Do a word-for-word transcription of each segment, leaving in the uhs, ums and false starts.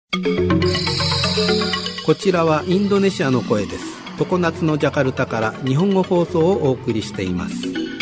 こちらはインドネシアの声です。常夏のジャカルタから日本語放送をお送りしています。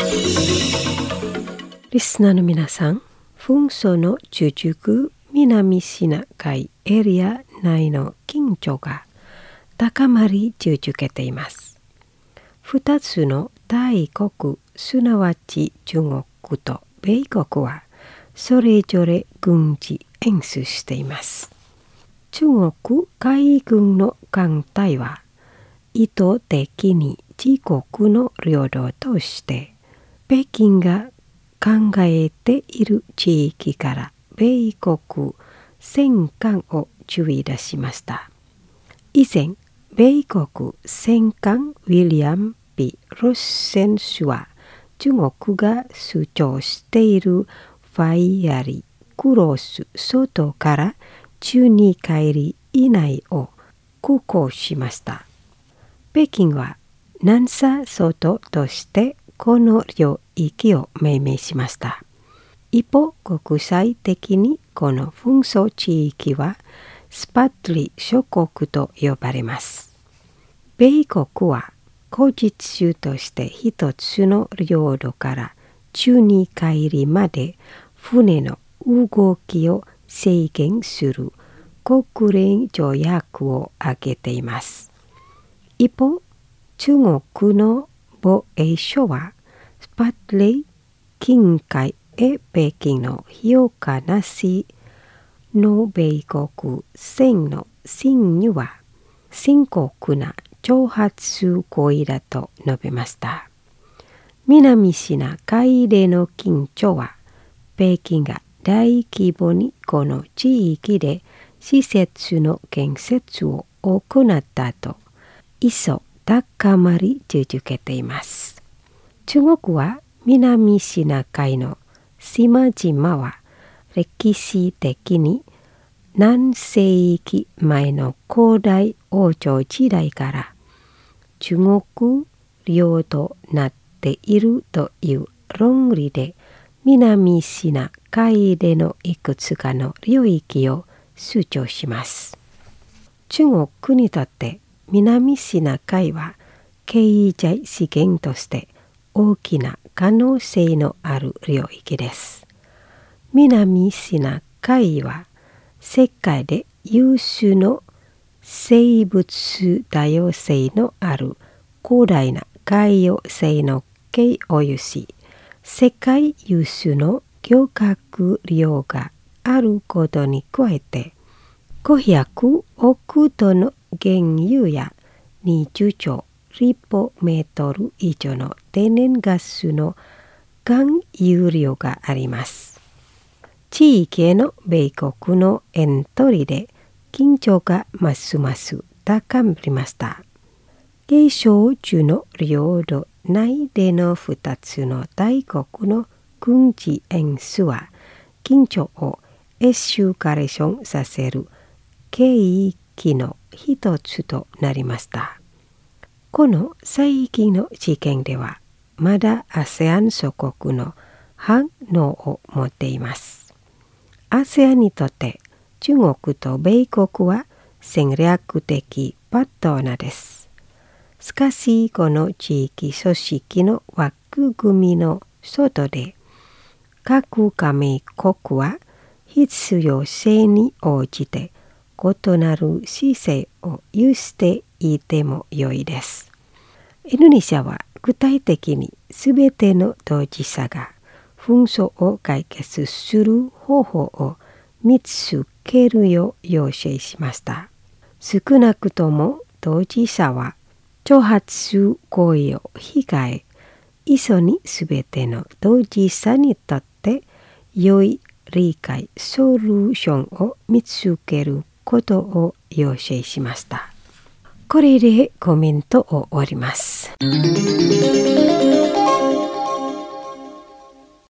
リスナーの皆さん、紛争の続く南シナ海エリア内の緊張が高まり続けています。二つの大国、すなわち中国と米国はそれぞれ軍事演習しています。中国海軍の艦隊は意図的に自国の領土として北京が考えている地域から米国戦艦を注意出しました。以前、米国戦艦ウィリアム・P・ロス選手は中国が主張しているファイヤリ・クロス外からじゅうにカイリ以内を空港しました。北京は南沙外としてこの領域を命名しました。一方、国際的にこの紛争地域はスパッリ諸国と呼ばれます。米国は口実州として一つの領土からじゅうにカイリまで船の動きを制限する国連条約を挙げています。一方、中国の防衛省はスパッリ近海へ北京の評価なしの米国船の侵入は深刻な挑発行為だと述べました。南シナ海での緊張は北京が大規模にこの地域で施設の建設を行ったと一層高まり続けています。中国は南シナ海の島々は歴史的に何世紀前の古代王朝時代から中国領となっているという論理で南シナ海でのいくつかの領域を主張します。中国にとって南シナ海は経済資源として大きな可能性のある領域です。南シナ海は世界で有数の生物多様性のある広大な海洋性の形を有し、世界有数の漁獲量があることに加えて、ごひゃくおくトンの原油やにじゅうちょうリポメートル以上の天然ガスの含有量があります。地域への米国のエントリーで緊張がますます高まりました。継承中の領土内でのふたつの大国の軍事演習は緊張をエスカレーションさせる契機の一つとなりました。この最近の事件ではまだ アセアン 諸国の反応を持っています。アセアン にとって中国と米国は戦略的パートナーです。しかしこの地域組織の枠組みの外で各加盟国は必要性に応じて異なる姿勢を有していても良いです。インドネシアは具体的にすべての当事者が紛争を解決する方法を見つけるよう要請しました。少なくとも当事者は挑発行為を控え、一緒にすべての当事者にとって良い理解ソリューションを見つけることを要請しました。これでコメントを終わります。